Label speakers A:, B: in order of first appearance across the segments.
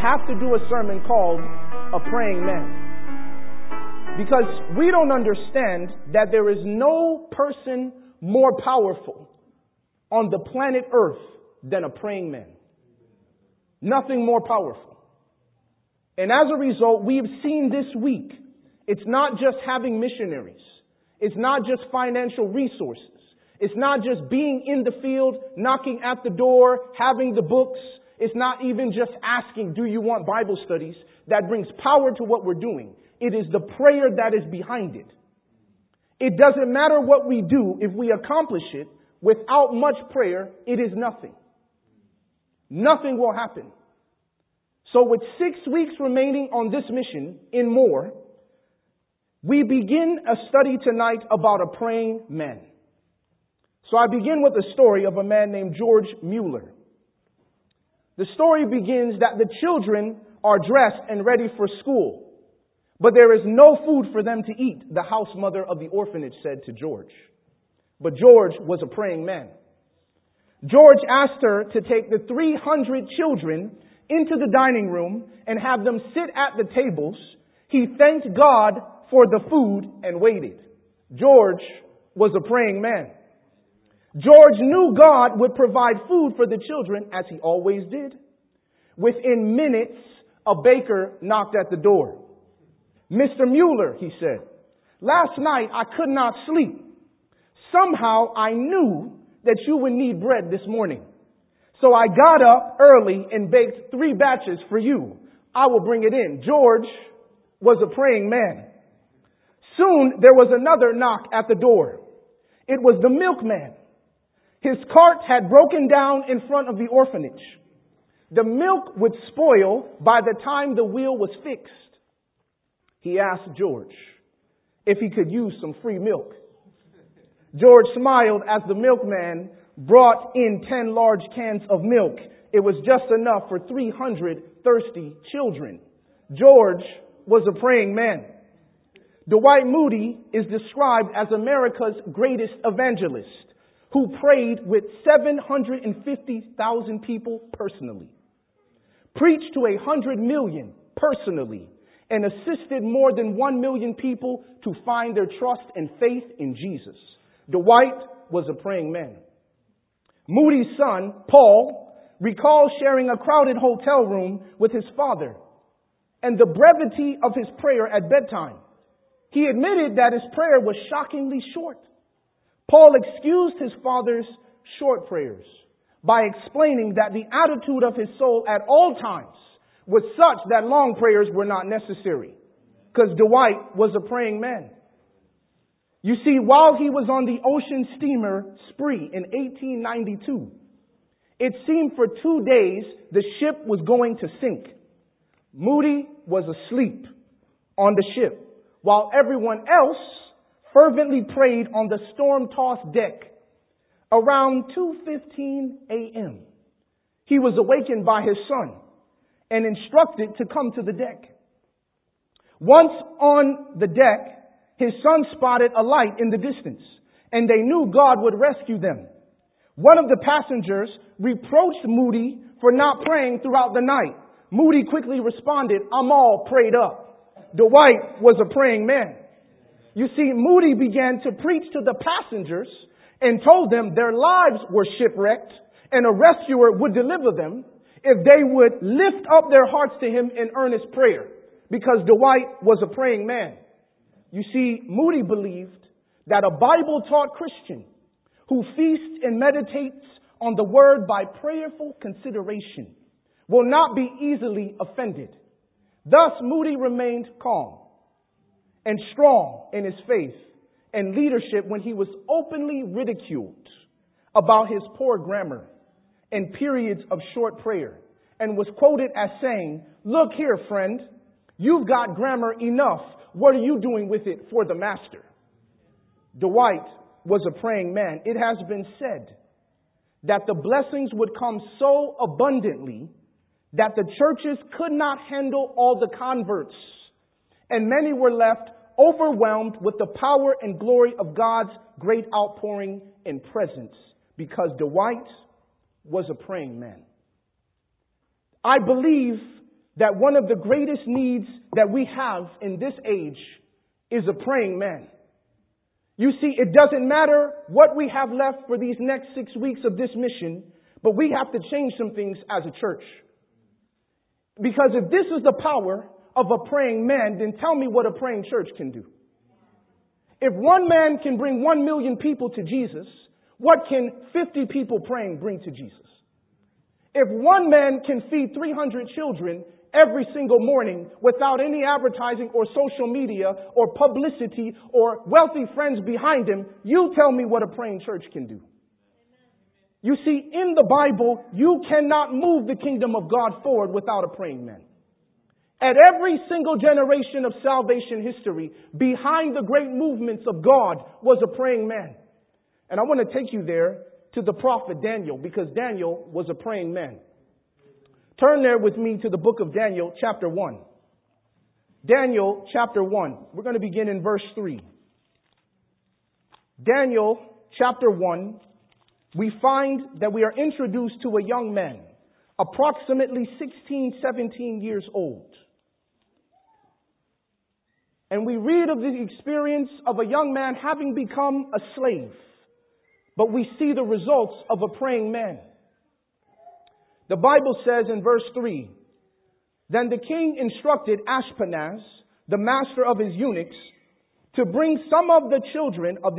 A: have to do a sermon called A Praying Man. Because we don't understand that there is no person more powerful on the planet Earth than a praying man. Nothing more powerful. And as a result, we've seen this week, it's not just having missionaries. It's not just financial resources. It's not just being in the field, knocking at the door, having the books. It's not even just asking, do you want Bible studies? That brings power to what we're doing. It is the prayer that is behind it. It doesn't matter what we do. If we accomplish it without much prayer, it is nothing. Nothing will happen. So with 6 weeks remaining on this mission in more, we begin a study tonight about a praying man. So I begin with a story of a man named George Mueller. The story begins that the children are dressed and ready for school, but there is no food for them to eat, the house mother of the orphanage said to George. But George was a praying man. George asked her to take the 300 children into the dining room and have them sit at the tables. He thanked God for the food and waited. George was a praying man. George knew God would provide food for the children, as he always did. Within minutes, a baker knocked at the door. Mr. Mueller, he said, last night I could not sleep. Somehow I knew that you would need bread this morning. So I got up early and baked 3 batches for you. I will bring it in. George was a praying man. Soon there was another knock at the door. It was the milkman. His cart had broken down in front of the orphanage. The milk would spoil by the time the wheel was fixed. He asked George if he could use some free milk. George smiled as the milkman brought in 10 large cans of milk. It was just enough for 300 thirsty children. George was a praying man. Dwight Moody is described as America's greatest evangelist, who prayed with 750,000 people personally, preached to 100 million personally, and assisted more than 1 million people to find their trust and faith in Jesus. Dwight was a praying man. Moody's son, Paul, recalls sharing a crowded hotel room with his father and the brevity of his prayer at bedtime. He admitted that his prayer was shockingly short. Paul excused his father's short prayers by explaining that the attitude of his soul at all times was such that long prayers were not necessary, because Dwight was a praying man. You see, while he was on the ocean steamer Spree in 1892, it seemed for 2 days the ship was going to sink. Moody was asleep on the ship, while everyone else fervently prayed on the storm-tossed deck. Around 2:15 a.m., he was awakened by his son and instructed to come to the deck. Once on the deck, his son spotted a light in the distance, and they knew God would rescue them. One of the passengers reproached Moody for not praying throughout the night. Moody quickly responded, I'm all prayed up. Dwight was a praying man. You see, Moody began to preach to the passengers and told them their lives were shipwrecked and a rescuer would deliver them if they would lift up their hearts to him in earnest prayer, because Dwight was a praying man. You see, Moody believed that a Bible-taught Christian who feasts and meditates on the word by prayerful consideration will not be easily offended. Thus, Moody remained calm and strong in his faith and leadership when he was openly ridiculed about his poor grammar and periods of short prayer, and was quoted as saying, look here, friend, you've got grammar enough. What are you doing with it for the master? Dwight was a praying man. It has been said that the blessings would come so abundantly that the churches could not handle all the converts, and many were left overwhelmed with the power and glory of God's great outpouring and presence, because Dwight was a praying man. I believe that one of the greatest needs that we have in this age is a praying man. You see, it doesn't matter what we have left for these next 6 weeks of this mission, but we have to change some things as a church. Because if this is the power of a praying man, then tell me what a praying church can do. If one man can bring 1 million people to Jesus, what can 50 people praying bring to Jesus? If one man can feed 300 children every single morning without any advertising or social media or publicity or wealthy friends behind him, you tell me what a praying church can do. You see, in the Bible, you cannot move the kingdom of God forward without a praying man. At every single generation of salvation history, behind the great movements of God was a praying man. And I want to take you there to the prophet Daniel, because Daniel was a praying man. Turn there with me to the book of Daniel, chapter 1. Daniel, chapter 1. We're going to begin in verse 3. Daniel, chapter 1, we find that we are introduced to a young man, approximately 16, 17 years old. And we read of the experience of a young man having become a slave. But we see the results of a praying man. The Bible says in verse 3, then the king instructed Ashpenaz, the master of his eunuchs, to bring some of the children of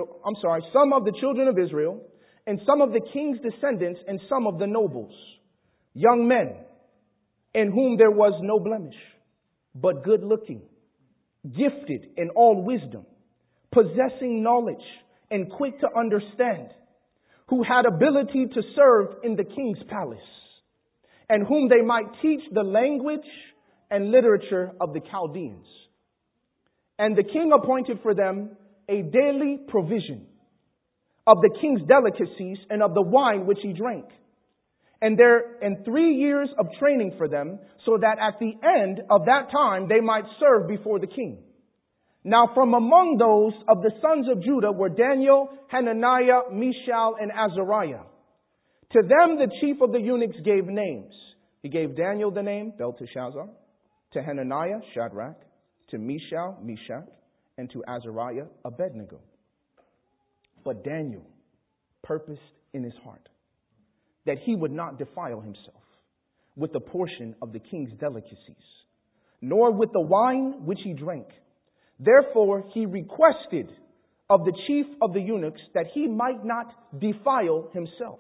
A: Israel, and some of the king's descendants, and some of the nobles, young men, in whom there was no blemish, but good looking, gifted in all wisdom, possessing knowledge, and quick to understand, who had ability to serve in the king's palace, and whom they might teach the language and literature of the Chaldeans. And the king appointed for them a daily provision of the king's delicacies and of the wine which he drank. And 3 years of training for them, so that at the end of that time they might serve before the king. Now from among those of the sons of Judah were Daniel, Hananiah, Mishael, and Azariah. To them the chief of the eunuchs gave names. He gave Daniel the name Belteshazzar, to Hananiah, Shadrach, to Mishael, Meshach, and to Azariah, Abednego. But Daniel purposed in his heart that he would not defile himself with a portion of the king's delicacies, nor with the wine which he drank. Therefore he requested of the chief of the eunuchs that he might not defile himself.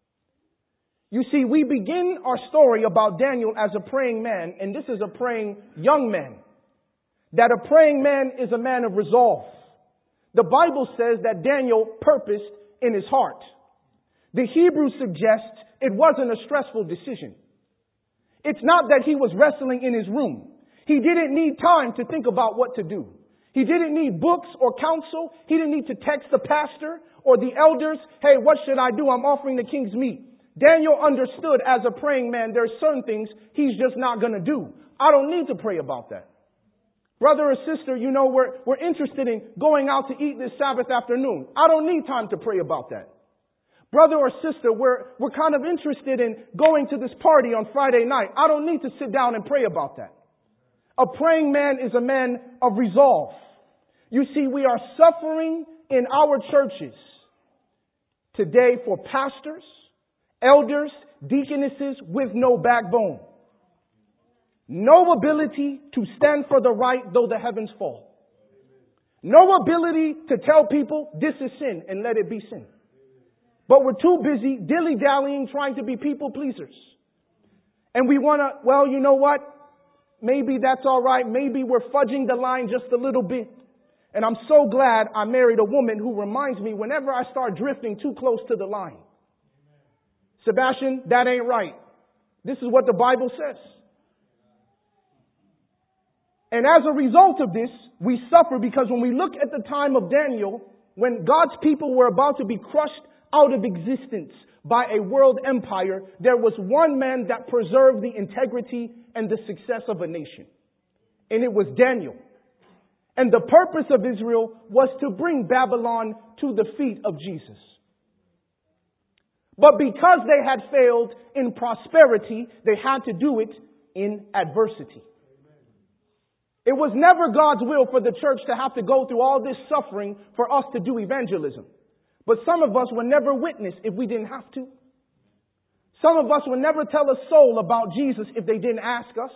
A: You see, we begin our story about Daniel as a praying man, and this is a praying young man. That a praying man is a man of resolve. The Bible says that Daniel purposed in his heart. The Hebrew suggests it wasn't a stressful decision. It's not that he was wrestling in his room. He didn't need time to think about what to do. He didn't need books or counsel. He didn't need to text the pastor or the elders, hey, what should I do? I'm offering the king's meat. Daniel understood as a praying man, there are certain things he's just not going to do. I don't need to pray about that. Brother or sister, you know, we're interested in going out to eat this Sabbath afternoon. I don't need time to pray about that. Brother or sister, we're kind of interested in going to this party on Friday night. I don't need to sit down and pray about that. A praying man is a man of resolve. You see, we are suffering in our churches today for pastors, elders, deaconesses with no backbone. No ability to stand for the right though the heavens fall. No ability to tell people this is sin and let it be sin. But we're too busy dilly-dallying trying to be people pleasers. And we want to, well, you know what? Maybe that's all right. Maybe we're fudging the line just a little bit. And I'm so glad I married a woman who reminds me whenever I start drifting too close to the line. Sebastian, that ain't right. This is what the Bible says. And as a result of this, we suffer because when we look at the time of Daniel, when God's people were about to be crushed out of existence by a world empire, there was one man that preserved the integrity and the success of a nation. And it was Daniel. And the purpose of Israel was to bring Babylon to the feet of Jesus. But because they had failed in prosperity, they had to do it in adversity. It was never God's will for the church to have to go through all this suffering for us to do evangelism. But some of us would never witness if we didn't have to. Some of us would never tell a soul about Jesus if they didn't ask us.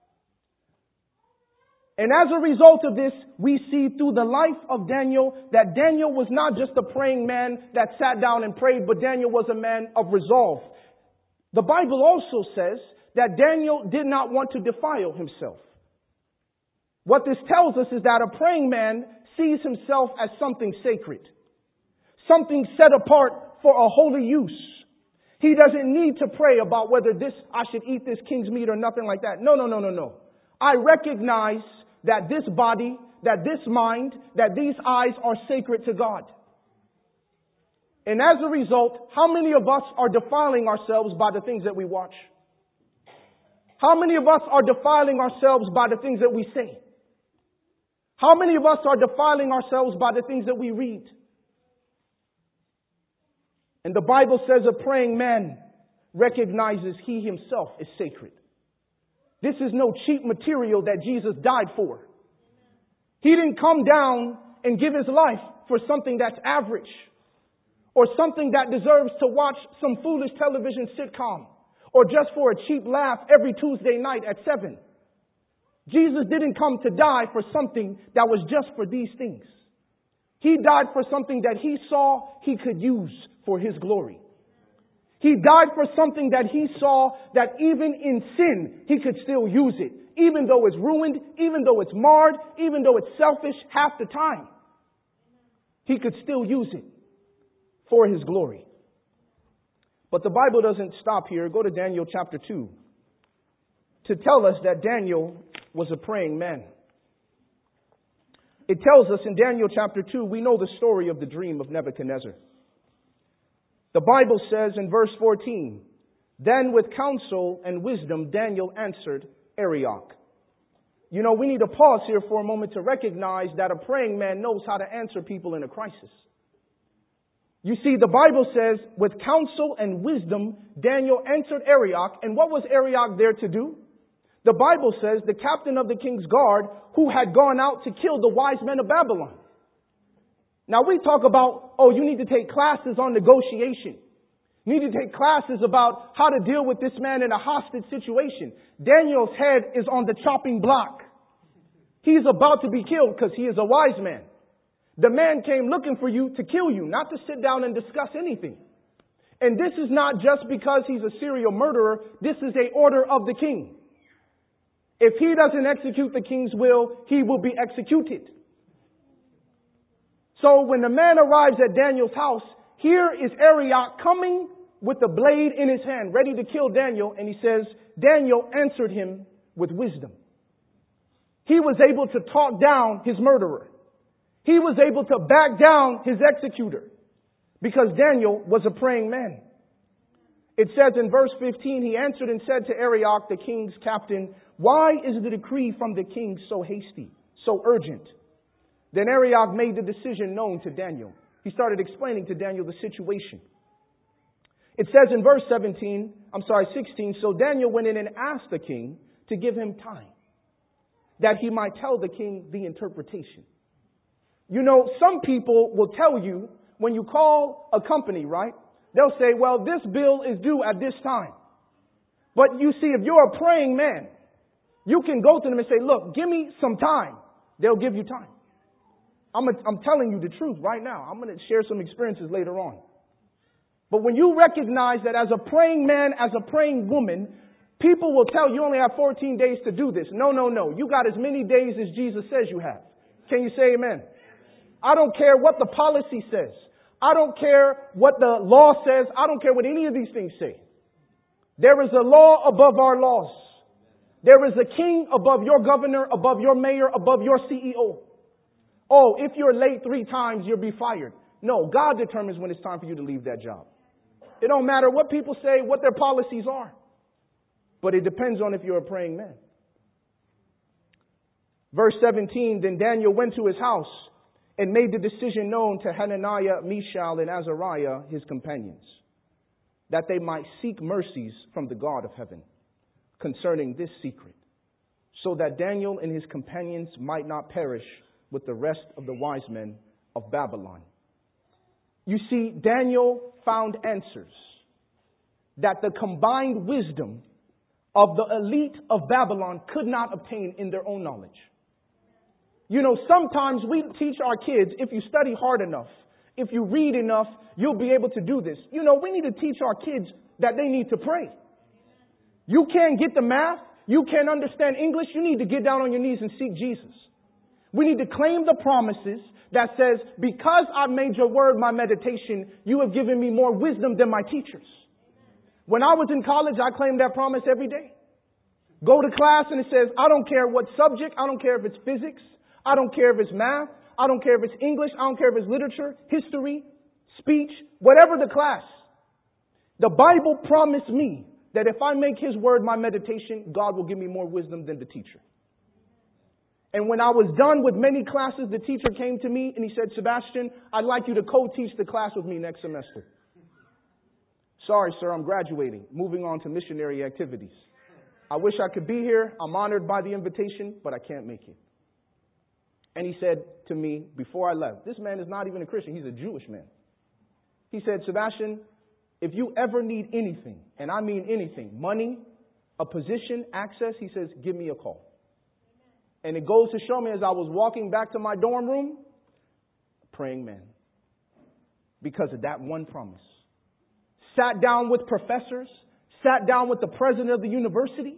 A: And as a result of this, we see through the life of Daniel that Daniel was not just a praying man that sat down and prayed, but Daniel was a man of resolve. The Bible also says that Daniel did not want to defile himself. What this tells us is that a praying man sees himself as something sacred, something set apart for a holy use. He doesn't need to pray about whether I should eat this king's meat or nothing like that. No. I recognize that this body, that this mind, that these eyes are sacred to God. And as a result, how many of us are defiling ourselves by the things that we watch? How many of us are defiling ourselves by the things that we say? How many of us are defiling ourselves by the things that we read? And the Bible says a praying man recognizes he himself is sacred. This is no cheap material that Jesus died for. He didn't come down and give his life for something that's average or something that deserves to watch some foolish television sitcom or just for a cheap laugh every Tuesday night at 7. Jesus didn't come to die for something that was just for these things. He died for something that he saw he could use for his glory. He died for something that he saw that even in sin, he could still use it. Even though it's ruined, even though it's marred, even though it's selfish half the time. He could still use it for his glory. But the Bible doesn't stop here. Go to Daniel chapter 2 to tell us that Daniel was a praying man. It tells us in Daniel chapter 2, we know the story of the dream of Nebuchadnezzar. The Bible says in verse 14, then with counsel and wisdom, Daniel answered Arioch. You know, we need to pause here for a moment to recognize that a praying man knows how to answer people in a crisis. You see, the Bible says, with counsel and wisdom, Daniel answered Arioch. And what was Arioch there to do? The Bible says the captain of the king's guard who had gone out to kill the wise men of Babylon. Now we talk about, you need to take classes on negotiation. You need to take classes about how to deal with this man in a hostage situation. Daniel's head is on the chopping block. He's about to be killed because he is a wise man. The man came looking for you to kill you, not to sit down and discuss anything. And this is not just because he's a serial murderer. This is an order of the king. If he doesn't execute the king's will, he will be executed. So when the man arrives at Daniel's house, here is Arioch coming with a blade in his hand, ready to kill Daniel. And he says, Daniel answered him with wisdom. He was able to talk down his murderer. He was able to back down his executor because Daniel was a praying man. It says in verse 15, he answered and said to Arioch, the king's captain, why is the decree from the king so hasty, so urgent? Then Arioch made the decision known to Daniel. He started explaining to Daniel the situation. It says in verse 16, so Daniel went in and asked the king to give him time, that he might tell the king the interpretation. You know, some people will tell you when you call a company, right? They'll say, well, this bill is due at this time. But you see, if you're a praying man, you can go to them and say, look, give me some time. They'll give you time. I'm telling you the truth right now. I'm going to share some experiences later on. But when you recognize that as a praying man, as a praying woman, people will tell you only have 14 days to do this. No. You got as many days as Jesus says you have. Can you say amen? I don't care what the policy says. I don't care what the law says. I don't care what any of these things say. There is a law above our laws. There is a king above your governor, above your mayor, above your CEO. Oh, if you're late 3 times, you'll be fired. No, God determines when it's time for you to leave that job. It don't matter what people say, what their policies are. But it depends on if you're a praying man. Verse 17, then Daniel went to his house and made the decision known to Hananiah, Mishael, and Azariah, his companions, that they might seek mercies from the God of heaven. concerning this secret, so that Daniel and his companions might not perish with the rest of the wise men of Babylon. You see, Daniel found answers that the combined wisdom of the elite of Babylon could not obtain in their own knowledge. You know, sometimes we teach our kids, if you study hard enough, if you read enough, you'll be able to do this. You know, we need to teach our kids that they need to pray. You can't get the math. You can't understand English. You need to get down on your knees and seek Jesus. We need to claim the promises that says, because I've made your word my meditation, you have given me more wisdom than my teachers. When I was in college, I claimed that promise every day. Go to class and it says, I don't care what subject. I don't care if it's physics. I don't care if it's math. I don't care if it's English. I don't care if it's literature, history, speech, whatever the class. The Bible promised me that if I make His word my meditation, God will give me more wisdom than the teacher. And when I was done with many classes, the teacher came to me and he said, Sebastian, I'd like you to co-teach the class with me next semester. Sorry, sir, I'm graduating, moving on to missionary activities. I wish I could be here. I'm honored by the invitation, but I can't make it. And he said to me before I left, this man is not even a Christian. He's a Jewish man. He said, Sebastian, if you ever need anything, and I mean anything, money, a position, access, he says, give me a call. And it goes to show me as I was walking back to my dorm room, a praying man. Because of that one promise. Sat down with professors, sat down with the president of the university.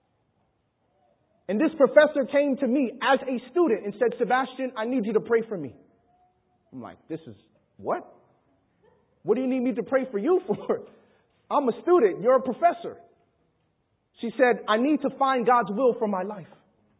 A: And this professor came to me as a student and said, Sebastian, I need you to pray for me. I'm like, this is what? What do you need me to pray for you for? I'm a student. You're a professor. She said, I need to find God's will for my life.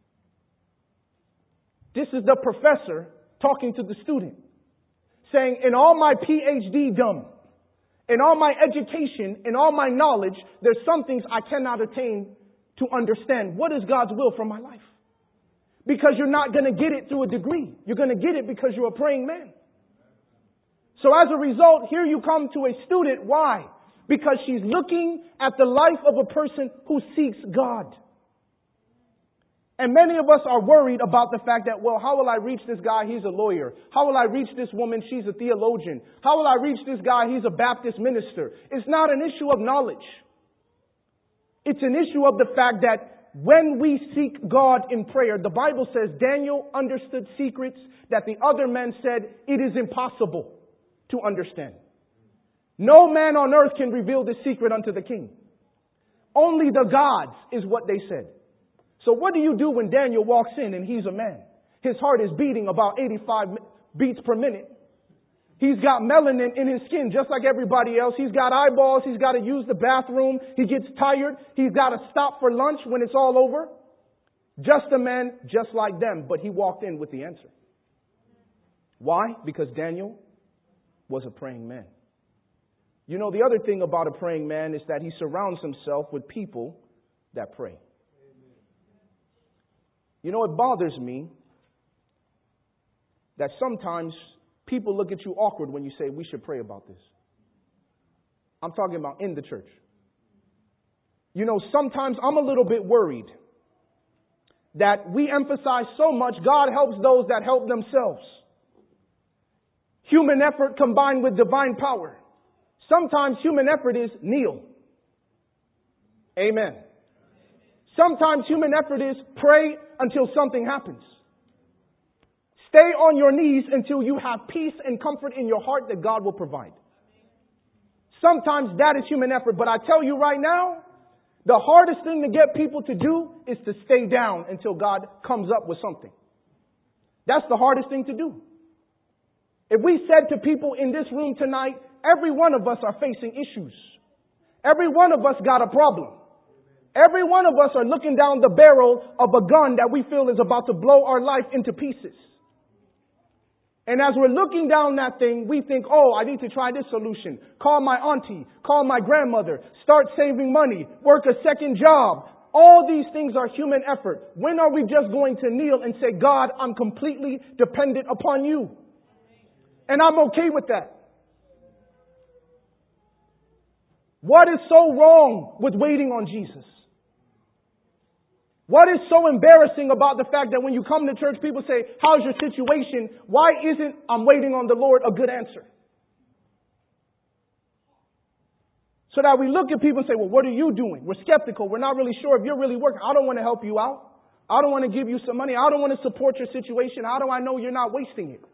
A: This is the professor talking to the student, saying, in all my PhD done, in all my education, in all my knowledge, there's some things I cannot attain to understand. What is God's will for my life? Because you're not going to get it through a degree. You're going to get it because you're a praying man. So as a result, here you come to a student. Why? Because she's looking at the life of a person who seeks God. And many of us are worried about the fact that, well, how will I reach this guy? He's a lawyer. How will I reach this woman? She's a theologian. How will I reach this guy? He's a Baptist minister. It's not an issue of knowledge. It's an issue of the fact that when we seek God in prayer, the Bible says Daniel understood secrets that the other men said it is impossible to understand. No man on earth can reveal this secret unto the king. Only the gods is what they said. So what do you do when Daniel walks in and he's a man? His heart is beating about 85 beats per minute. He's got melanin in his skin just like everybody else. He's got eyeballs. He's got to use the bathroom. He gets tired. He's got to stop for lunch when it's all over. Just a man just like them, but he walked in with the answer. Why? Because Daniel was a praying man. You know, the other thing about a praying man is that he surrounds himself with people that pray. You know, it bothers me that sometimes people look at you awkward when you say we should pray about this. I'm talking about in the church. You know, sometimes I'm a little bit worried that we emphasize so much God helps those that help themselves. Human effort combined with divine power. Sometimes human effort is kneel. Amen. Sometimes human effort is pray until something happens. Stay on your knees until you have peace and comfort in your heart that God will provide. Sometimes that is human effort. But I tell you right now, the hardest thing to get people to do is to stay down until God comes up with something. That's the hardest thing to do. If we said to people in this room tonight, every one of us are facing issues. Every one of us got a problem. Every one of us are looking down the barrel of a gun that we feel is about to blow our life into pieces. And as we're looking down that thing, we think, oh, I need to try this solution. Call my auntie, call my grandmother, start saving money, work a second job. All these things are human effort. When are we just going to kneel and say, God, I'm completely dependent upon you? And I'm okay with that. What is so wrong with waiting on Jesus? What is so embarrassing about the fact that when you come to church, people say, how's your situation? Why isn't I'm waiting on the Lord a good answer? So that we look at people and say, well, what are you doing? We're skeptical. We're not really sure if you're really working. I don't want to help you out. I don't want to give you some money. I don't want to support your situation. How do I know you're not wasting it?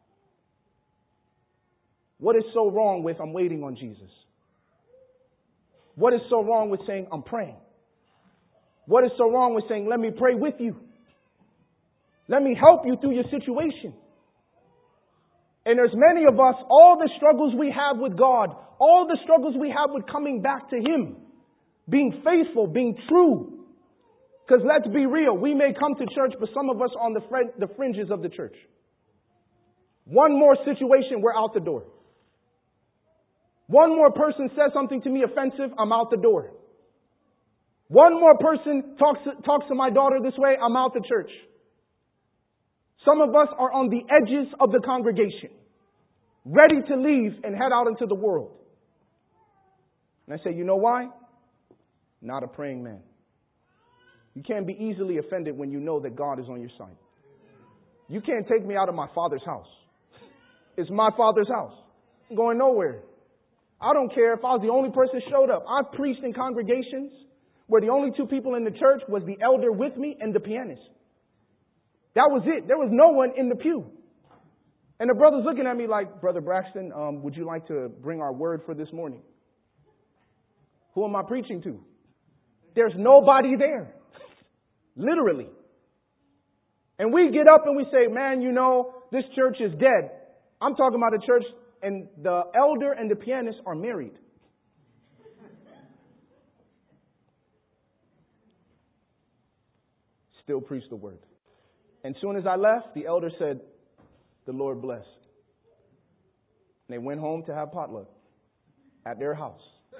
A: What is so wrong with I'm waiting on Jesus? What is so wrong with saying I'm praying? What is so wrong with saying let me pray with you? Let me help you through your situation. And there's many of us, all the struggles we have with God, all the struggles we have with coming back to Him, being faithful, being true. Because let's be real, we may come to church, but some of us are on the fringes of the church. One more situation, we're out the door. One more person says something to me offensive, I'm out the door. One more person talks to my daughter this way, I'm out the church. Some of us are on the edges of the congregation, ready to leave and head out into the world. And I say, you know why? Not a praying man. You can't be easily offended when you know that God is on your side. You can't take me out of my Father's house. It's my Father's house. I'm going nowhere. I don't care if I was the only person who showed up. I've preached in congregations where the only two people in the church was the elder with me and the pianist. That was it. There was no one in the pew. And the brother's looking at me like, Brother Braxton, would you like to bring our word for this morning? Who am I preaching to? There's nobody there. Literally. And we get up and we say, man, you know, this church is dead. I'm talking about a church and the elder and the pianist are married. Still preach the word. And as soon as I left, the elder said, the Lord bless. And they went home to have potluck at their house.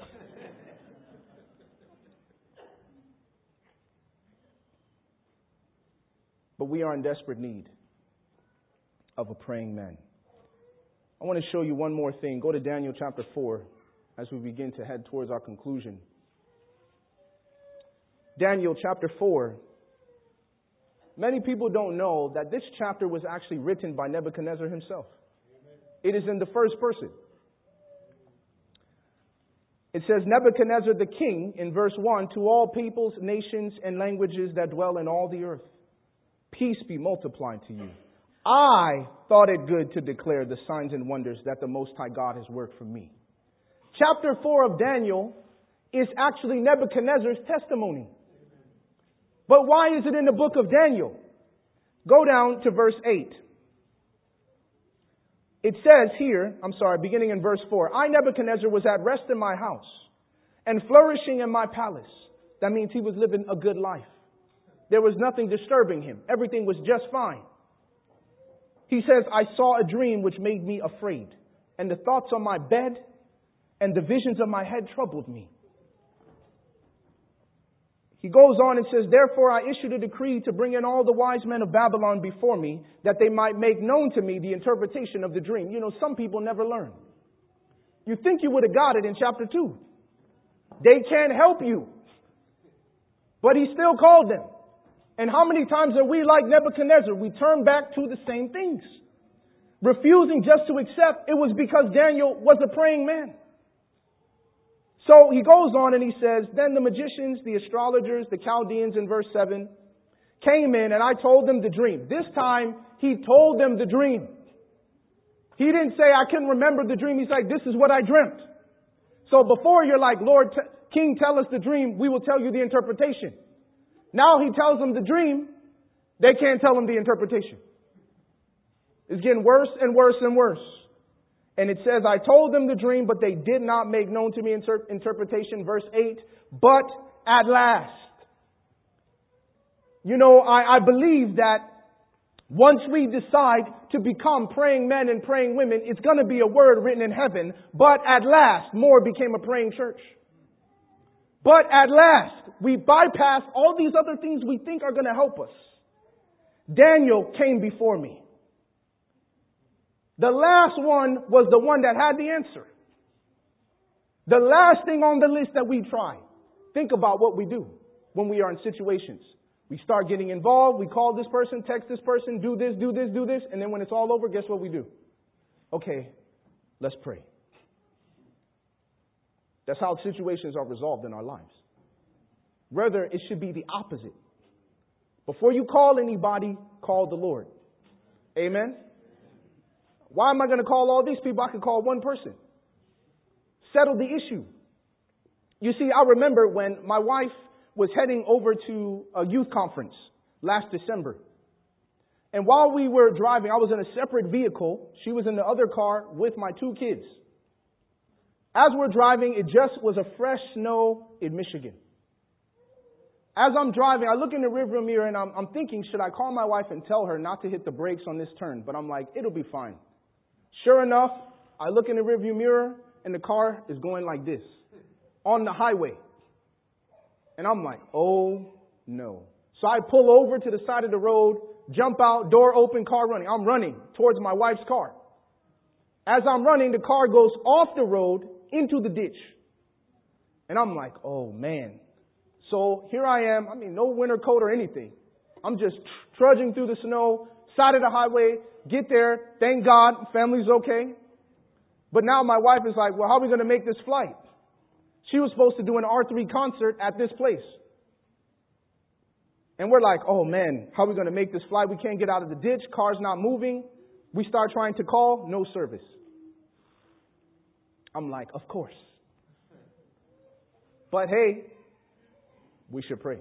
A: But we are in desperate need of a praying man. I want to show you one more thing. Go to Daniel chapter 4 as we begin to head towards our conclusion. Daniel chapter 4. Many people don't know that this chapter was actually written by Nebuchadnezzar himself. It is in the first person. It says, Nebuchadnezzar the king, in verse 1, to all peoples, nations, and languages that dwell in all the earth, peace be multiplied to you. I thought it good to declare the signs and wonders that the Most High God has worked for me. Chapter 4 of Daniel is actually Nebuchadnezzar's testimony. But why is it in the book of Daniel? Go down to verse 8. It says here, beginning in verse 4, I, Nebuchadnezzar, was at rest in my house and flourishing in my palace. That means he was living a good life. There was nothing disturbing him. Everything was just fine. He says, I saw a dream which made me afraid, and the thoughts on my bed and the visions of my head troubled me. He goes on and says, therefore I issued a decree to bring in all the wise men of Babylon before me, that they might make known to me the interpretation of the dream. You know, some people never learn. You think you would have got it in chapter 2. They can't help you. But he still called them. And how many times are we like Nebuchadnezzar? We turn back to the same things. Refusing just to accept, it was because Daniel was a praying man. So he goes on and he says, then the magicians, the astrologers, the Chaldeans in verse 7 came in and I told them the dream. This time he told them the dream. He didn't say, I can remember the dream. He's like, this is what I dreamt. So before you're like, Lord, King, tell us the dream. We will tell you the interpretation. Now he tells them the dream. They can't tell him the interpretation. It's getting worse and worse and worse. And it says, I told them the dream, but they did not make known to me interpretation. Verse 8, but at last. You know, I believe that once we decide to become praying men and praying women, it's going to be a word written in heaven. But at last, more became a praying church. But at last, we bypassed all these other things we think are going to help us. Daniel came before me. The last one was the one that had the answer. The last thing on the list that we try. Think about what we do when we are in situations. We start getting involved. We call this person, text this person, do this, do this, do this. And then when it's all over, guess what we do? Okay, let's pray. That's how situations are resolved in our lives. Rather, it should be the opposite. Before you call anybody, call the Lord. Amen? Why am I going to call all these people? I could call one person. Settle the issue. You see, I remember when my wife was heading over to a youth conference last December. And while we were driving, I was in a separate vehicle. She was in the other car with my 2 kids. As we're driving, it just was a fresh snow in Michigan. As I'm driving, I look in the rearview mirror and I'm thinking, should I call my wife and tell her not to hit the brakes on this turn? But I'm like, it'll be fine. Sure enough, I look in the rearview mirror and the car is going like this on the highway. And I'm like, oh no. So I pull over to the side of the road, jump out, door open, car running. I'm running towards my wife's car. As I'm running, the car goes off the road into the ditch. And I'm like, oh man. So here I am. I mean, no winter coat or anything. I'm just trudging through the snow, side of the highway, get there. Thank God, family's okay. But now my wife is like, well, how are we going to make this flight? She was supposed to do an R3 concert at this place. And we're like, oh man, how are we going to make this flight? We can't get out of the ditch. Car's not moving. We start trying to call, no service. I'm like, of course. But hey, we should pray.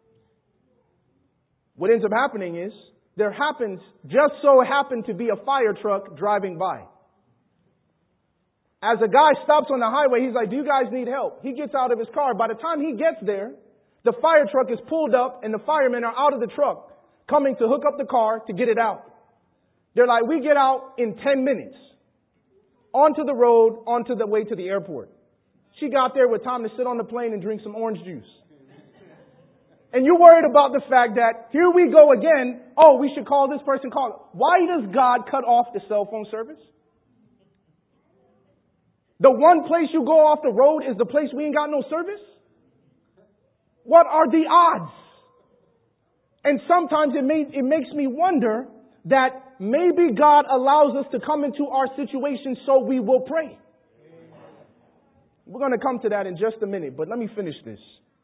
A: What ends up happening is, just so happened to be a fire truck driving by. As a guy stops on the highway, he's like, do you guys need help? He gets out of his car. By the time he gets there, the fire truck is pulled up and the firemen are out of the truck, coming to hook up the car to get it out. They're like, we get out in 10 minutes. Onto the road, onto the way to the airport. She got there with time to sit on the plane and drink some orange juice. And you're worried about the fact that here we go again. Oh, we should call this person. Why does God cut off the cell phone service? The one place you go off the road is the place we ain't got no service? What are the odds? And sometimes it makes me wonder that maybe God allows us to come into our situation so we will pray. We're going to come to that in just a minute, but let me finish this.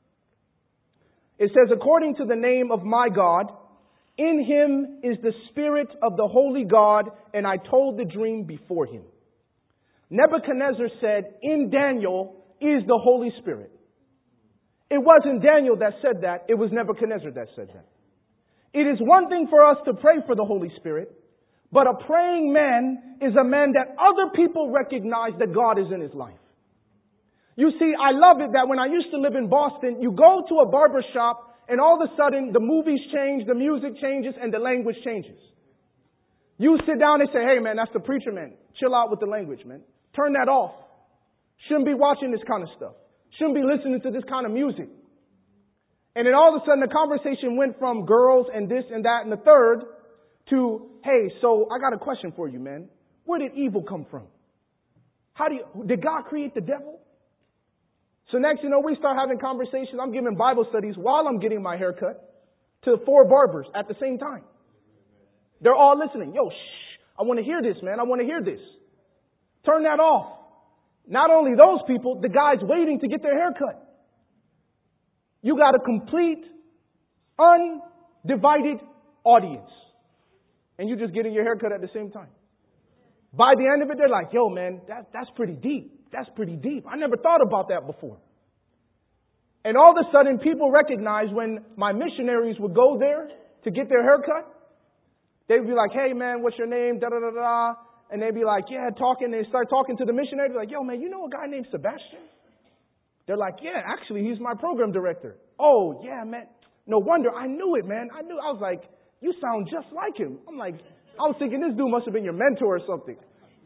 A: It says, according to the name of my God, in him is the spirit of the holy God, and I told the dream before him. Nebuchadnezzar said, in Daniel is the Holy Spirit. It wasn't Daniel that said that. It was Nebuchadnezzar that said that. It is one thing for us to pray for the Holy Spirit, but a praying man is a man that other people recognize that God is in his life. You see, I love it that when I used to live in Boston, you go to a barber shop and all of a sudden the movies change, the music changes, and the language changes. You sit down and say, hey man, that's the preacher man. Chill out with the language, man. Turn that off. Shouldn't be watching this kind of stuff. Shouldn't be listening to this kind of music. And then all of a sudden the conversation went from girls and this and that and the third to, hey, so I got a question for you, man. Where did evil come from? Did God create the devil? So next, we start having conversations. I'm giving Bible studies while I'm getting my hair cut to 4 barbers at the same time. They're all listening. Yo, shh. I want to hear this, man. I want to hear this. Turn that off. Not only those people, the guys waiting to get their hair cut. You got a complete, undivided audience. And you're just getting your hair cut at the same time. By the end of it, they're like, yo, man, that's pretty deep. That's pretty deep. I never thought about that before. And all of a sudden, people recognize when my missionaries would go there to get their hair cut, they'd be like, hey, man, what's your name? Da-da-da-da. And they'd be like, yeah, talking. They start talking to the missionary. They're like, yo, man, you know a guy named Sebastian? They're like, yeah, actually, he's my program director. Oh, yeah, man. No wonder. I knew it, man. I was like, you sound just like him. I'm like, I was thinking this dude must have been your mentor or something.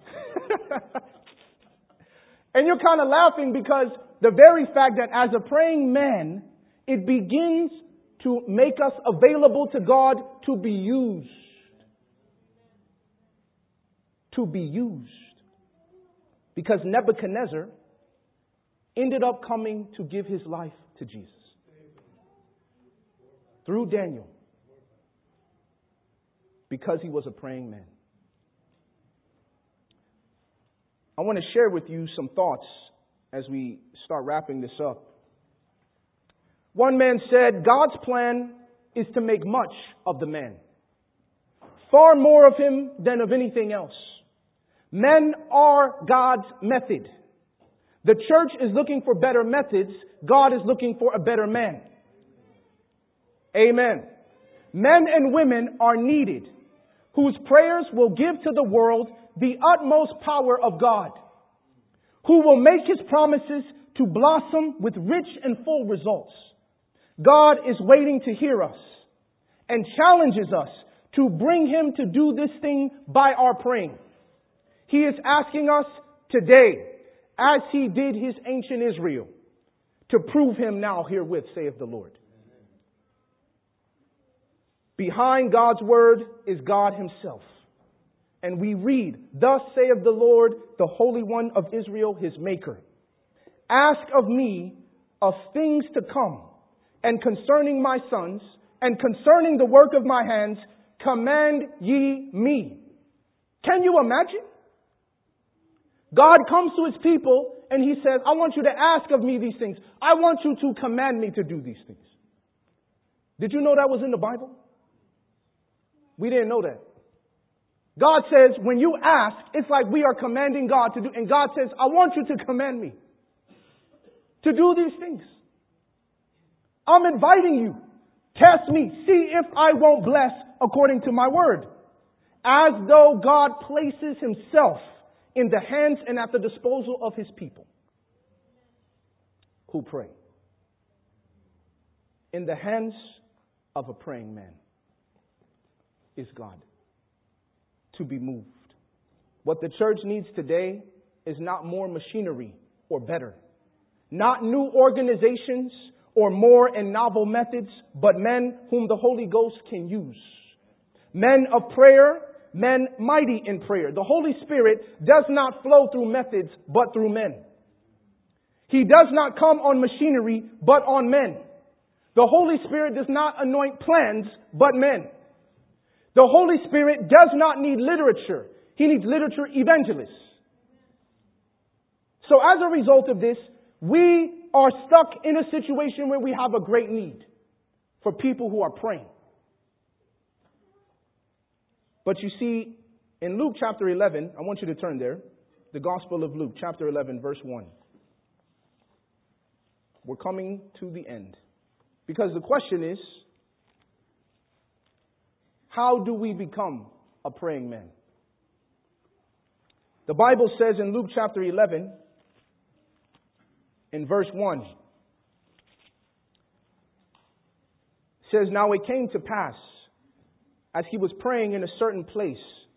A: And you're kind of laughing because the very fact that as a praying man, it begins to make us available to God to be used. To be used. Because Nebuchadnezzar ended up coming to give his life to Jesus. through Daniel because he was a praying man. I want to share with you some thoughts as we start wrapping this up. One man said, God's plan is to make much of the man, far more of him than of anything else. Men are God's method. The church is looking for better methods. God is looking for a better man. Amen. Men and women are needed, whose prayers will give to the world the utmost power of God, who will make His promises to blossom with rich and full results. God is waiting to hear us and challenges us to bring Him to do this thing by our praying. He is asking us today, as He did His ancient Israel, to prove Him now herewith, saith the Lord. Behind God's word is God Himself. And we read, Thus saith the Lord, the Holy One of Israel, His Maker. Ask of me of things to come, and concerning my sons, and concerning the work of my hands, command ye me. Can you imagine? God comes to His people and He says, I want you to ask of me these things. I want you to command me to do these things. Did you know that was in the Bible? We didn't know that. God says, when you ask, it's like we are commanding God to do. And God says, I want you to command me to do these things. I'm inviting you. Test me. See if I won't bless according to my word. As though God places Himself in the hands and at the disposal of His people who pray. In the hands of a praying man is God to be moved. What the church needs today is not more machinery or better, not new organizations or more and novel methods, but men whom the Holy Ghost can use. Men of prayer, men mighty in prayer. The Holy Spirit does not flow through methods, but through men. He does not come on machinery, but on men. The Holy Spirit does not anoint plans, but men. The Holy Spirit does not need literature. He needs literature evangelists. So as a result of this, we are stuck in a situation where we have a great need for people who are praying. But you see, in Luke chapter 11, I want you to turn there. The Gospel of Luke chapter 11, verse 1. We're coming to the end. Because the question is, how do we become a praying man? The Bible says in Luke chapter 11, in verse 1, says, Now it came to pass, as he was praying in a certain place.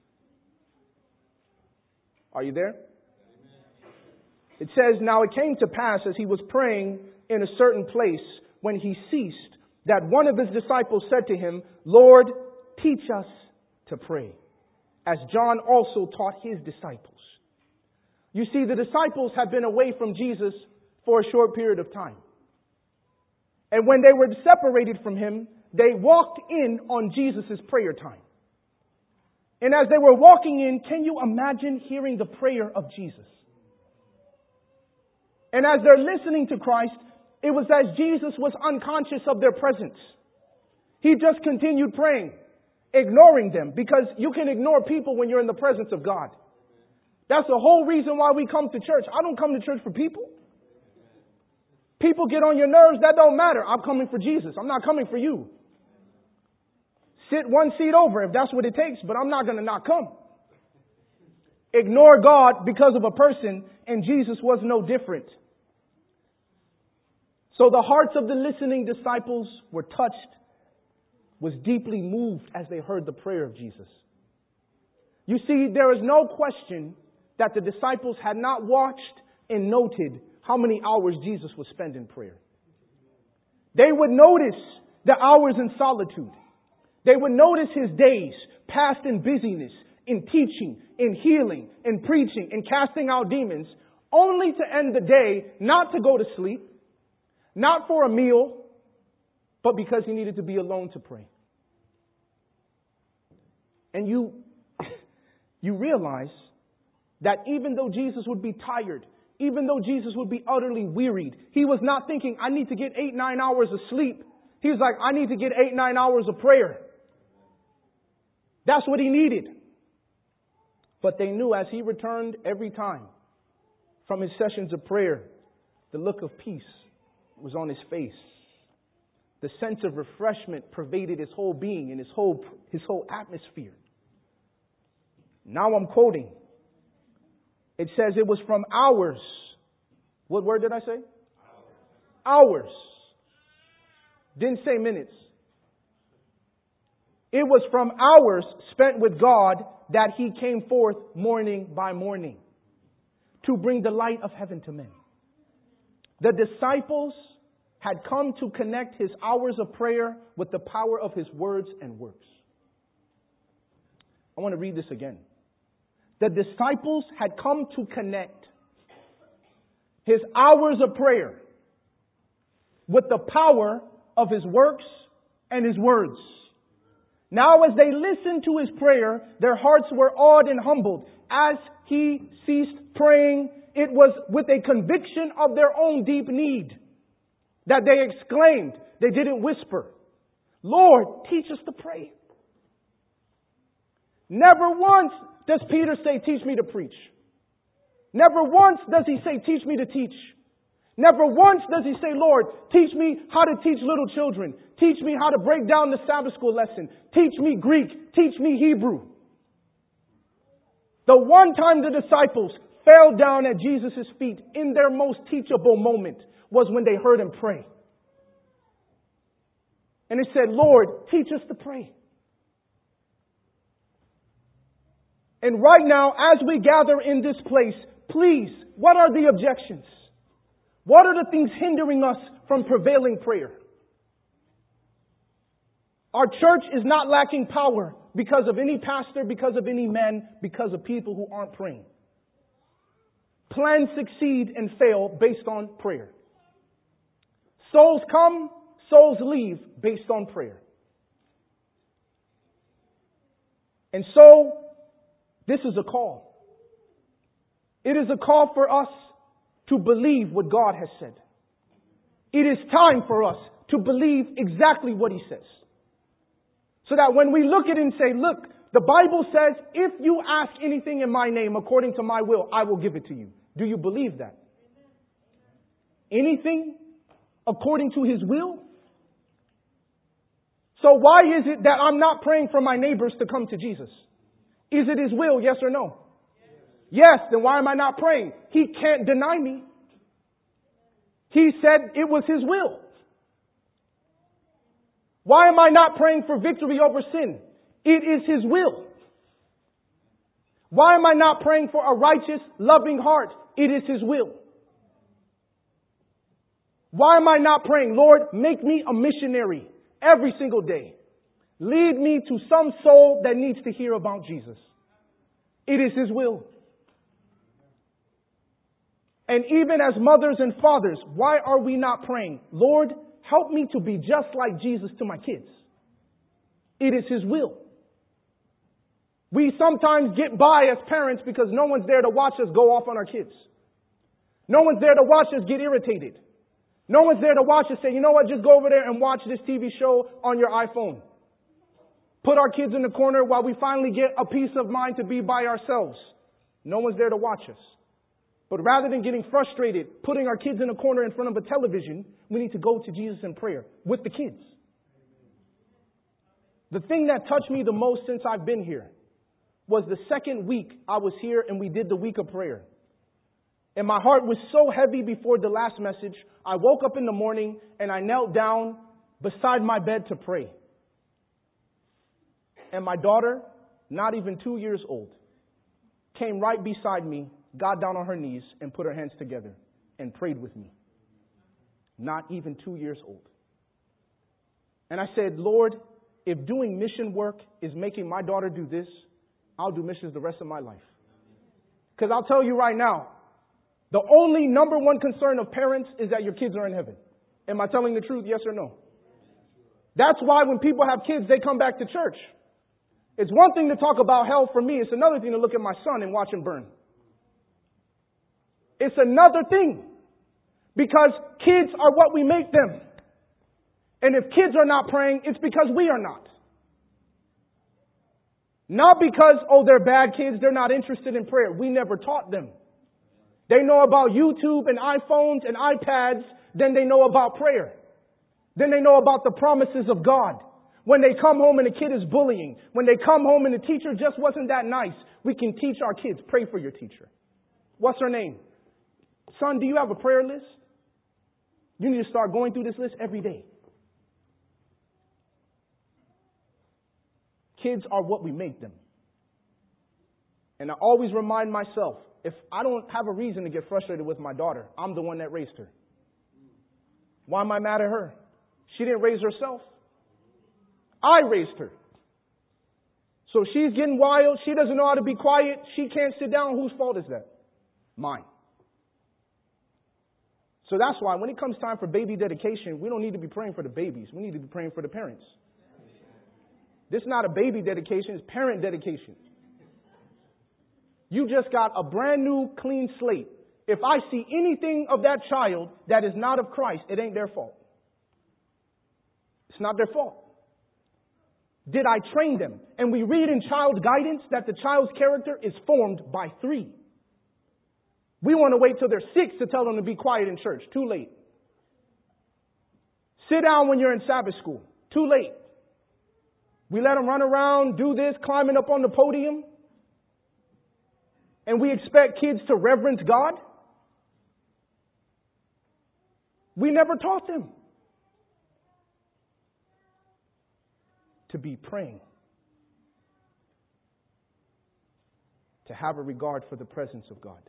A: Are you there? It says, Now it came to pass, as he was praying in a certain place, when he ceased, that one of his disciples said to him, Lord, teach us to pray, as John also taught his disciples. You see, the disciples had been away from Jesus for a short period of time. And when they were separated from Him, they walked in on Jesus' prayer time. And as they were walking in, can you imagine hearing the prayer of Jesus? And as they're listening to Christ, it was as Jesus was unconscious of their presence. He just continued praying, ignoring them, because you can ignore people when you're in the presence of God. That's the whole reason why we come to church. I don't come to church for people. People get on your nerves, that don't matter. I'm coming for Jesus. I'm not coming for you. Sit one seat over if that's what it takes, but I'm not going to not come. Ignore God because of a person, and Jesus was no different. So the hearts of the listening disciples were touched, was deeply moved as they heard the prayer of Jesus. You see, there is no question that the disciples had not watched and noted how many hours Jesus would spend in prayer. They would notice the hours in solitude. They would notice His days passed in busyness, in teaching, in healing, in preaching, in casting out demons, only to end the day not to go to sleep, not for a meal, but because he needed to be alone to pray. And you realize that even though Jesus would be tired, even though Jesus would be utterly wearied, he was not thinking, I need to get 8-9 hours of sleep. He was like, I need to get 8-9 hours of prayer. That's what he needed. But they knew as he returned every time from his sessions of prayer, the look of peace was on his face. The sense of refreshment pervaded his whole being and his whole atmosphere. Now I'm quoting. It says it was from hours. What word did I say? Hours. Didn't say minutes. It was from hours spent with God that he came forth morning by morning to bring the light of heaven to men. The disciples had come to connect his hours of prayer with the power of his words and works. I want to read this again. The disciples had come to connect his hours of prayer with the power of his works and his words. Now, as they listened to his prayer, their hearts were awed and humbled. As he ceased praying, it was with a conviction of their own deep need that they exclaimed. They didn't whisper, Lord, teach us to pray. Never once does Peter say, teach me to preach. Never once does he say, teach me to teach. Never once does he say, Lord, teach me how to teach little children. Teach me how to break down the Sabbath school lesson. Teach me Greek. Teach me Hebrew. The one time the disciples fell down at Jesus' feet in their most teachable moment was when they heard him pray. And they said, Lord, teach us to pray. And right now, as we gather in this place, please, what are the objections? What are the things hindering us from prevailing prayer? Our church is not lacking power because of any pastor, because of any man, because of people who aren't praying. Plans succeed and fail based on prayer. Souls come, souls leave based on prayer. And so, this is a call. It is a call for us to believe what God has said. It is time for us to believe exactly what he says. So that when we look at it and say, look, the Bible says, if you ask anything in my name according to my will, I will give it to you. Do you believe that? Anything according to his will? So why is it that I'm not praying for my neighbors to come to Jesus? Is it his will, yes or no? Yes, then why am I not praying? He can't deny me. He said it was his will. Why am I not praying for victory over sin? It is his will. Why am I not praying for a righteous, loving heart? It is his will. Why am I not praying, Lord, make me a missionary every single day. Lead me to some soul that needs to hear about Jesus. It is his will. And even as mothers and fathers, why are we not praying, Lord, help me to be just like Jesus to my kids? It is his will. We sometimes get by as parents because no one's there to watch us go off on our kids. No one's there to watch us get irritated. No one's there to watch us say, you know what, just go over there and watch this TV show on your iPhone. Put our kids in the corner while we finally get a peace of mind to be by ourselves. No one's there to watch us. But rather than getting frustrated, putting our kids in a corner in front of a television, we need to go to Jesus in prayer with the kids. The thing that touched me the most since I've been here was the second week I was here and we did the week of prayer. And my heart was so heavy before the last message. I woke up in the morning and I knelt down beside my bed to pray. And my daughter, not even 2 years old, came right beside me, got down on her knees and put her hands together and prayed with me. Not even 2 years old. And I said, Lord, if doing mission work is making my daughter do this, I'll do missions the rest of my life. Because I'll tell you right now, the only number one concern of parents is that your kids are in heaven. Am I telling the truth? Yes or no? That's why when people have kids, they come back to church. It's one thing to talk about hell for me. It's another thing to look at my son and watch him burn. It's another thing. Because kids are what we make them. And if kids are not praying, it's because we are not. Not because, they're bad kids, they're not interested in prayer. We never taught them. They know about YouTube and iPhones and iPads, then they know about prayer. Then they know about the promises of God. When they come home and the kid is bullying, when they come home and the teacher just wasn't that nice, we can teach our kids, pray for your teacher. What's her name? Son, do you have a prayer list? You need to start going through this list every day. Kids are what we make them. And I always remind myself, if I don't have a reason to get frustrated with my daughter, I'm the one that raised her. Why am I mad at her? She didn't raise herself. I raised her. So she's getting wild. She doesn't know how to be quiet. She can't sit down. Whose fault is that? Mine. So that's why when it comes time for baby dedication, we don't need to be praying for the babies. We need to be praying for the parents. This is not a baby dedication. It's parent dedication. You just got a brand new clean slate. If I see anything of that child that is not of Christ, it ain't their fault. It's not their fault. Did I train them? And we read in child guidance that the child's character is formed by 3. We want to wait till they're 6 to tell them to be quiet in church. Too late. Sit down when you're in Sabbath school. Too late. We let them run around, do this, climbing up on the podium. And we expect kids to reverence God. We never taught them to be praying, to have a regard for the presence of God.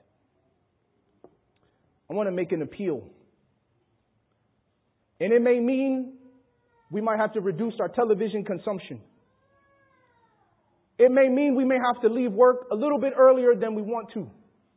A: I want to make an appeal. And it may mean we might have to reduce our television consumption. It may mean we may have to leave work a little bit earlier than we want to.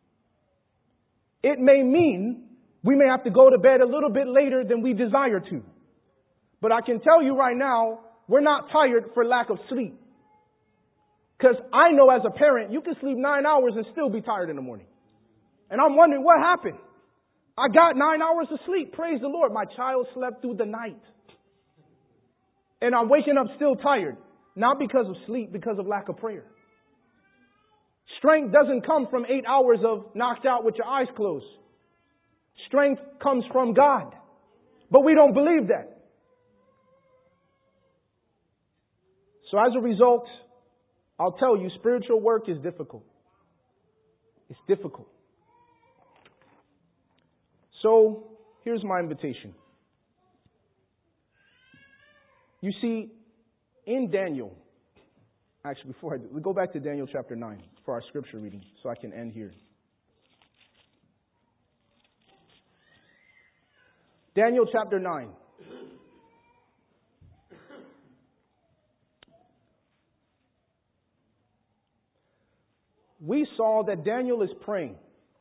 A: It may mean we may have to go to bed a little bit later than we desire to. But I can tell you right now, we're not tired for lack of sleep. Because I know as a parent, you can sleep 9 hours and still be tired in the morning. And I'm wondering what happened. I got 9 hours of sleep. Praise the Lord. My child slept through the night. And I'm waking up still tired. Not because of sleep, because of lack of prayer. Strength doesn't come from 8 hours of knocked out with your eyes closed. Strength comes from God. But we don't believe that. So as a result, I'll tell you, spiritual work is difficult. It's difficult. So here's my invitation. You see, in Daniel, actually before I do, we go back to Daniel chapter 9 for our scripture reading so I can end here. Daniel chapter 9. We saw that Daniel is praying.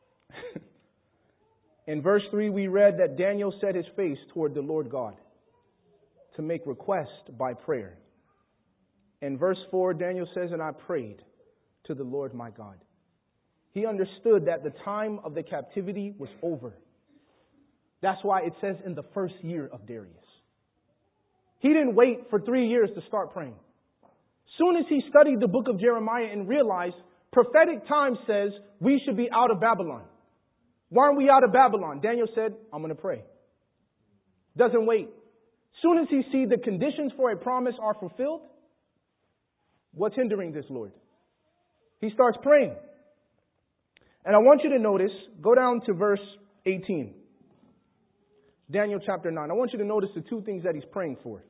A: In verse 3, we read that Daniel set his face toward the Lord God to make request by prayer. In verse 4, Daniel says, and I prayed to the Lord my God. He understood that the time of the captivity was over. That's why it says in the first year of Darius. He didn't wait for 3 years to start praying. Soon as he studied the book of Jeremiah and realized prophetic time says we should be out of Babylon. Why aren't we out of Babylon? Daniel said, I'm going to pray. Doesn't wait. Soon as he sees the conditions for a promise are fulfilled, what's hindering this, Lord? He starts praying. And I want you to notice, go down to verse 18. Daniel chapter 9. I want you to notice the two things that he's praying for.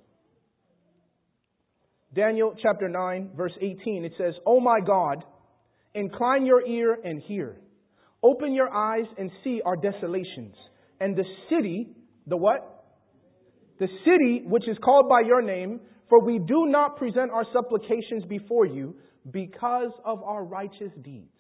A: Daniel chapter 9, verse 18. It says, Oh my God, incline your ear and hear. Open your eyes and see our desolations. And the city, the what? The city which is called by your name, for we do not present our supplications before you because of our righteous deeds,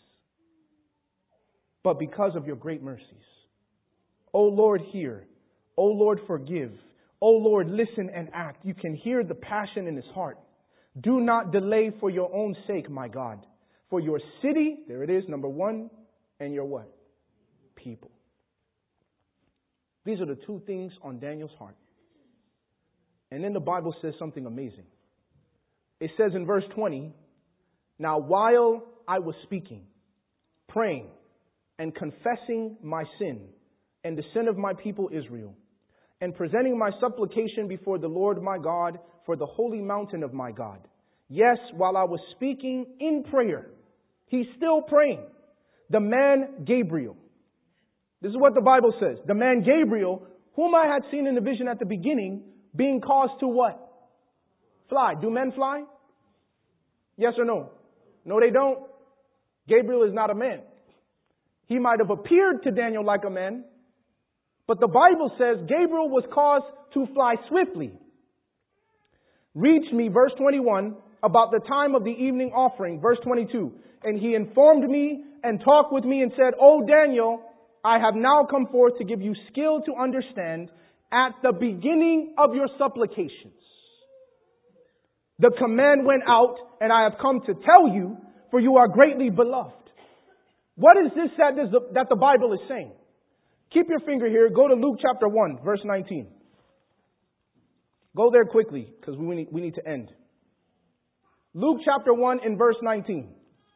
A: but because of your great mercies. O Lord, hear. O Lord, forgive. O Lord, listen and act. You can hear the passion in his heart. Do not delay for your own sake, my God. For your city, there it is, number one, and your what? People. These are the two things on Daniel's heart. And then the Bible says something amazing. It says in verse 20, now while I was speaking, praying, and confessing my sin and the sin of my people Israel, and presenting my supplication before the Lord my God for the holy mountain of my God. Yes, while I was speaking in prayer, he's still praying. The man Gabriel. This is what the Bible says. The man Gabriel, whom I had seen in the vision at the beginning, being caused to what? Fly. Do men fly? Yes or no? No, they don't. Gabriel is not a man. He might have appeared to Daniel like a man, but the Bible says Gabriel was caused to fly swiftly. Reached me, verse 21, about the time of the evening offering, verse 22. And he informed me and talked with me and said, O Daniel, I have now come forth to give you skill to understand at the beginning of your supplications. The command went out, and I have come to tell you, for you are greatly beloved. What is this that the Bible is saying? Keep your finger here. Go to Luke chapter 1, verse 19. Go there quickly, because we need to end. Luke chapter 1 in verse 19.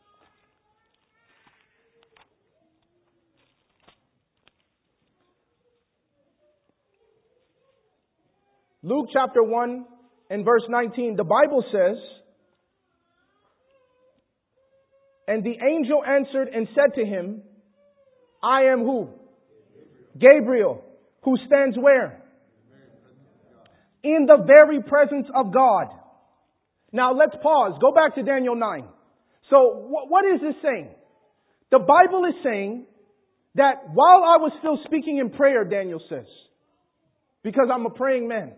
A: Luke chapter 1 and verse 19, the Bible says, and the angel answered and said to him, I am who? Gabriel, who stands where? In the very presence of God. Now let's pause. Go back to Daniel 9. So what is this saying? The Bible is saying that while I was still speaking in prayer, Daniel says, because I'm a praying man.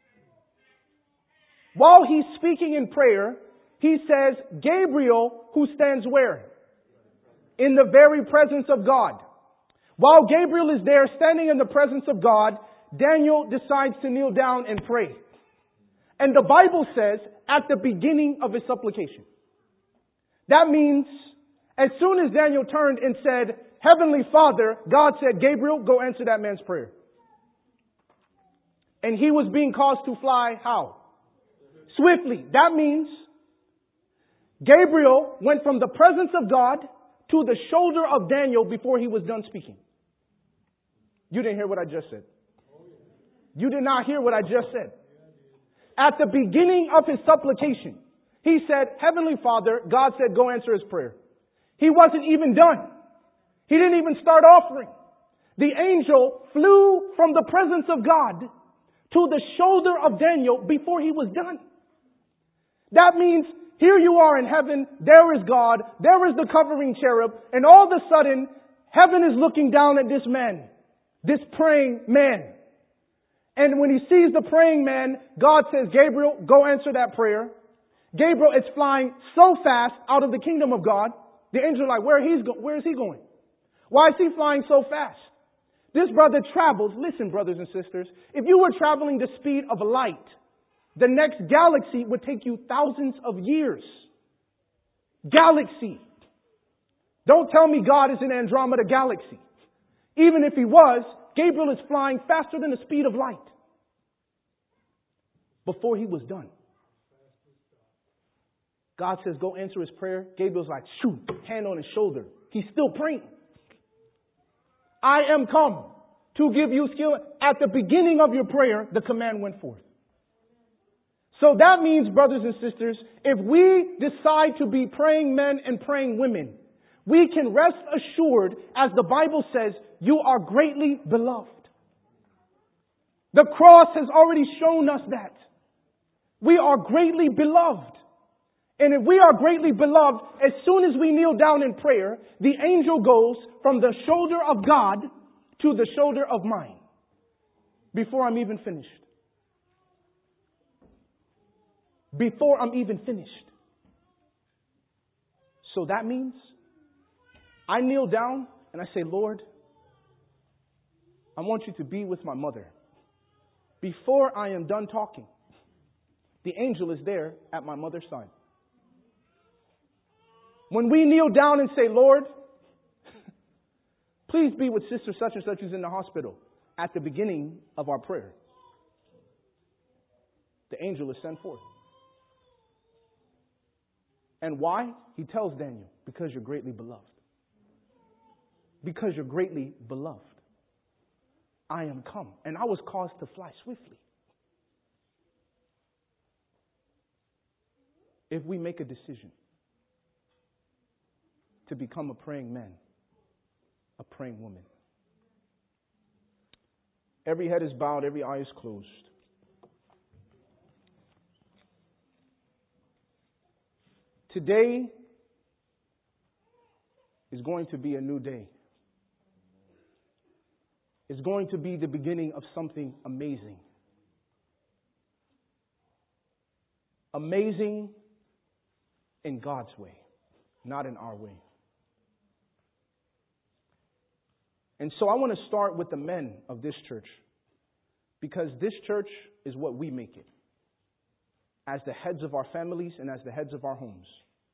A: While he's speaking in prayer, he says, Gabriel, who stands where? In the very presence of God. While Gabriel is there standing in the presence of God, Daniel decides to kneel down and pray. And the Bible says, at the beginning of his supplication. That means, as soon as Daniel turned and said, Heavenly Father, God said, Gabriel, go answer that man's prayer. And he was being caused to fly, how? Swiftly. That means Gabriel went from the presence of God to the shoulder of Daniel before he was done speaking. You didn't hear what I just said. You did not hear what I just said. At the beginning of his supplication, he said, Heavenly Father, God said, go answer his prayer. He wasn't even done. He didn't even start offering. The angel flew from the presence of God to the shoulder of Daniel before he was done. That means here you are in heaven, there is God, there is the covering cherub, and all of a sudden, heaven is looking down at this man, this praying man. And when he sees the praying man, God says, Gabriel, go answer that prayer. Gabriel is flying so fast out of the kingdom of God. The angel is like, where is he going? Why is he flying so fast? This brother travels. Listen, brothers and sisters, if you were traveling the speed of light, the next galaxy would take you thousands of years. Galaxy. Don't tell me God is in Andromeda Galaxy. Even if he was, Gabriel is flying faster than the speed of light. Before he was done, God says, go answer his prayer. Gabriel's like, shoot, hand on his shoulder. He's still praying. I am come to give you skill. At the beginning of your prayer, the command went forth. So that means, brothers and sisters, if we decide to be praying men and praying women, we can rest assured, as the Bible says, you are greatly beloved. The cross has already shown us that. We are greatly beloved. And if we are greatly beloved, as soon as we kneel down in prayer, the angel goes from the shoulder of God to the shoulder of mine. Before I'm even finished. Before I'm even finished. So that means I kneel down and I say, Lord, I want you to be with my mother. Before I am done talking, the angel is there at my mother's side. When we kneel down and say, Lord, please be with sister such and such who's in the hospital, at the beginning of our prayer, the angel is sent forth. And why? He tells Daniel, because you're greatly beloved. Because you're greatly beloved. I am come, and I was caused to fly swiftly. If we make a decision to become a praying man, a praying woman. Every head is bowed, every eye is closed. Today is going to be a new day. It's going to be the beginning of something amazing. Amazing in God's way, not in our way. And so I want to start with the men of this church, because this church is what we make it, as the heads of our families and as the heads of our homes.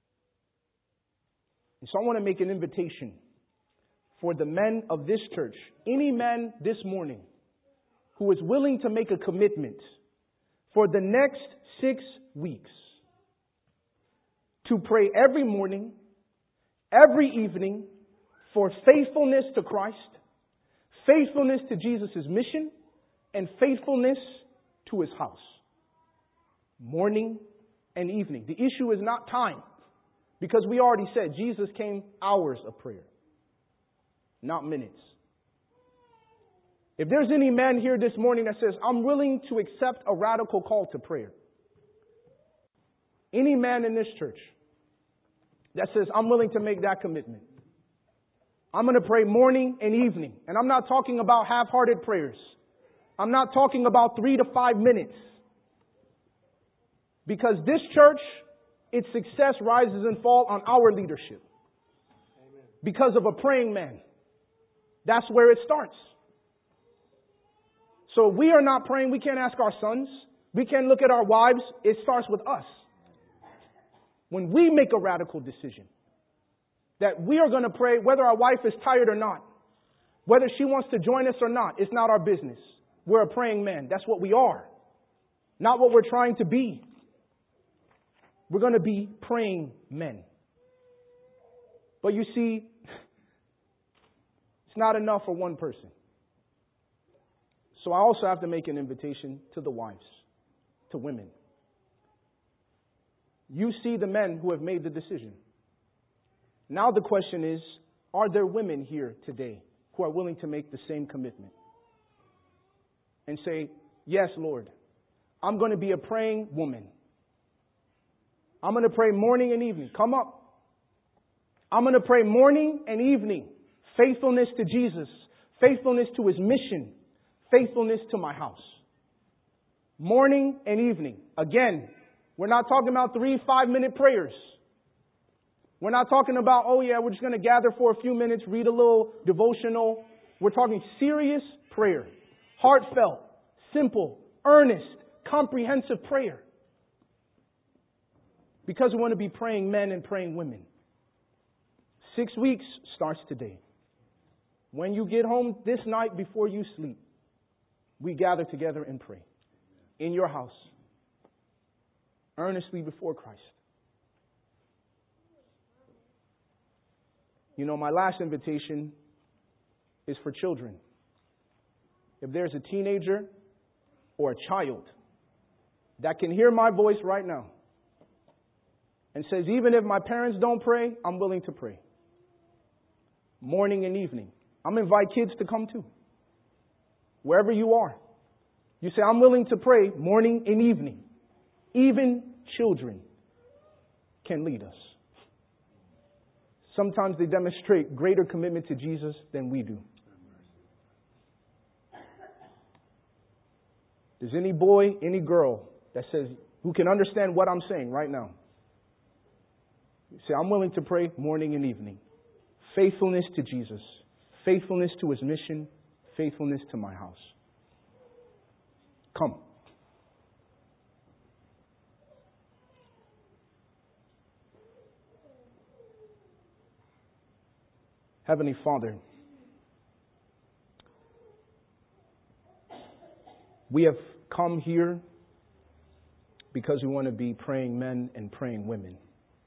A: And so I want to make an invitation for the men of this church, any man this morning who is willing to make a commitment for the next 6 weeks to pray every morning, every evening for faithfulness to Christ, faithfulness to Jesus' mission, and faithfulness to His house. Morning and evening. The issue is not time, because we already said Jesus came hours of prayer, not minutes. If there's any man here this morning that says, I'm willing to accept a radical call to prayer, any man in this church that says, I'm willing to make that commitment, I'm going to pray morning and evening. And I'm not talking about half-hearted prayers. I'm not talking about 3 to 5 minutes. Because this church, its success rises and falls on our leadership. Amen. Because of a praying man. That's where it starts. So if we are not praying, we can't ask our sons. We can't look at our wives. It starts with us. When we make a radical decision that we are going to pray whether our wife is tired or not, whether she wants to join us or not, it's not our business. We're a praying man. That's what we are. Not what we're trying to be. We're going to be praying men. But you see, it's not enough for one person. So I also have to make an invitation to the wives, to women. You see the men who have made the decision. Now the question is, are there women here today who are willing to make the same commitment? And say, yes, Lord, I'm going to be a praying woman. I'm going to pray morning and evening. Come up. I'm going to pray morning and evening. Faithfulness to Jesus. Faithfulness to His mission. Faithfulness to my house. Morning and evening. Again, we're not talking about 3 5-minute prayers. We're not talking about, oh yeah, we're just going to gather for a few minutes, read a little devotional. We're talking serious prayer. Heartfelt, simple, earnest, comprehensive prayer. Because we want to be praying men and praying women. 6 weeks starts today. When you get home this night before you sleep, we gather together and pray. In your house. Earnestly before Christ. You know, my last invitation is for children. If there's a teenager or a child that can hear my voice right now and says, even if my parents don't pray, I'm willing to pray. Morning and evening. I'm going to invite kids to come too. Wherever you are. You say, I'm willing to pray morning and evening. Even children can lead us. Sometimes they demonstrate greater commitment to Jesus than we do. There's any boy, any girl that says, who can understand what I'm saying right now. You say, I'm willing to pray morning and evening. Faithfulness to Jesus. Faithfulness to His mission. Faithfulness to my house. Come. Heavenly Father, we have come here because we want to be praying men and praying women.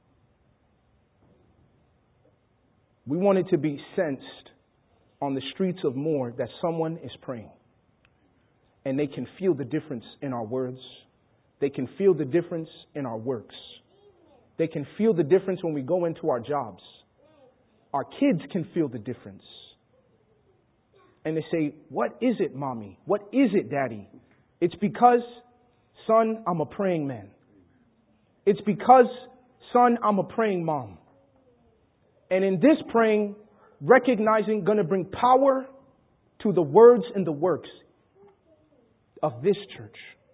A: We want it to be sensed on the streets of Moore that someone is praying. And they can feel the difference in our words. They can feel the difference in our works. They can feel the difference when we go into our jobs. Our kids can feel the difference. And they say, what is it, Mommy? What is it, Daddy? It's because, son, I'm a praying man. It's because, son, I'm a praying mom. And in this praying, recognizing, going to bring power to the words and the works of this church,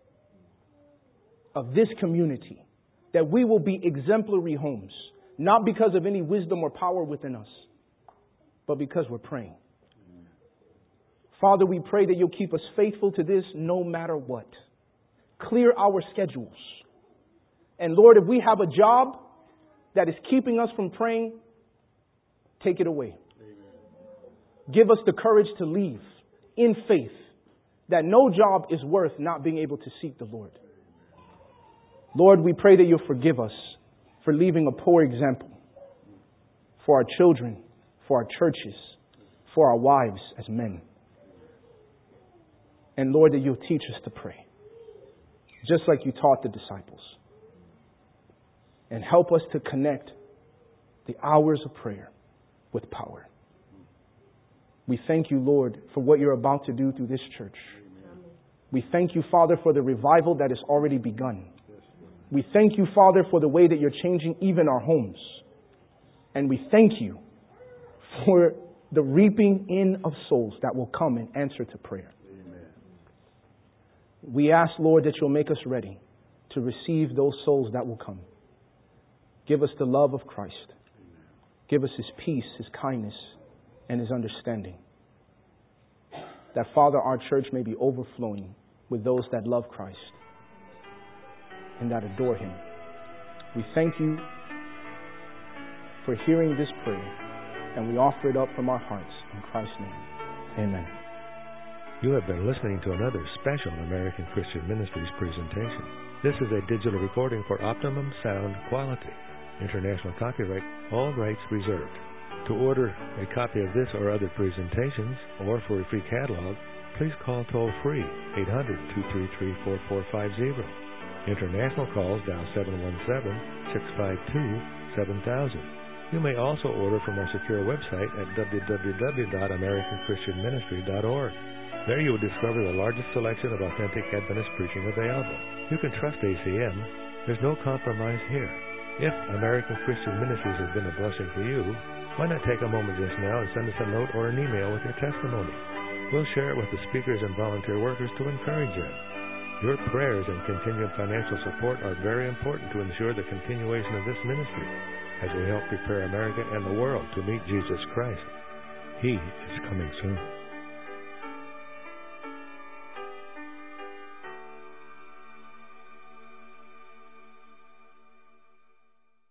A: of this community, that we will be exemplary homes, not because of any wisdom or power within us, but because we're praying. Father, we pray that you'll keep us faithful to this no matter what. Clear our schedules. And Lord, if we have a job that is keeping us from praying, take it away. Amen. Give us the courage to leave in faith that no job is worth not being able to seek the Lord. Lord, we pray that you'll forgive us for leaving a poor example for our children, for our churches, for our wives as men. And Lord, that you'll teach us to pray, just like you taught the disciples. And help us to connect the hours of prayer with power. We thank you, Lord, for what you're about to do through this church. Amen. We thank you, Father, for the revival that has already begun. We thank you, Father, for the way that you're changing even our homes. And we thank you for the reaping in of souls that will come in answer to prayer. Amen. We ask, Lord, that you'll make us ready to receive those souls that will come. Give us the love of Christ. Amen. Give us His peace, His kindness, and His understanding. That, Father, our church may be overflowing with those that love Christ and that adore Him. We thank you for hearing this prayer, and we offer it up from our hearts in Christ's name. Amen.
B: You have been listening to another special American Christian Ministries presentation. This is a digital recording for optimum sound quality. International copyright, all rights reserved. To order a copy of this or other presentations, or for a free catalog, please call toll-free 800-233-4450. International calls dial 717-652-7000. You may also order from our secure website at www.americanchristianministry.org. There you will discover the largest selection of authentic Adventist preaching available. You can trust ACM. There's no compromise here. If American Christian Ministries has been a blessing for you, why not take a moment just now and send us a note or an email with your testimony? We'll share it with the speakers and volunteer workers to encourage them. Your prayers and continued financial support are very important to ensure the continuation of this ministry as we help prepare America and the world to meet Jesus Christ. He is coming soon.